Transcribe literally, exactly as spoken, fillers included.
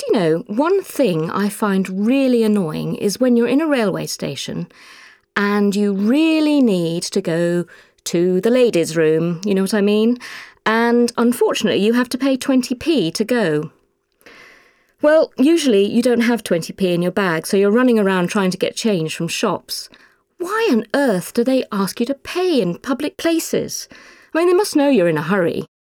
you know, one thing I find really annoying is when you're in a railway station and you really need to go to the ladies' room, you know what I mean? And unfortunately, you have to pay twenty p to go. Well, usually you don't have twenty p in your bag, so you're running around trying to get change from shops. Why on earth do they ask you to pay in public places? I mean, they must know you're in a hurry.